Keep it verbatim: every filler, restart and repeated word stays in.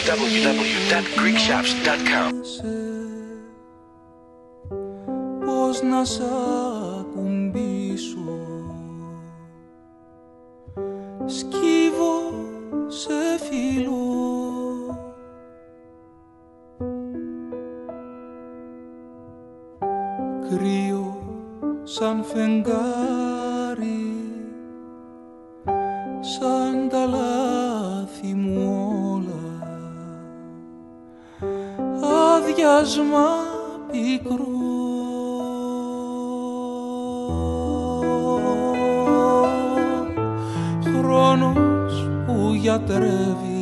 double-u double-u double-u dot greek shops dot com. Πώς να σ' ακουμπήσω, σκύβω σε φίλο, κρύο σαν φεγγάρι, σαν τα λάθη μου όλα, άδειασμα πικρό. Χρόνος που γιατρεύει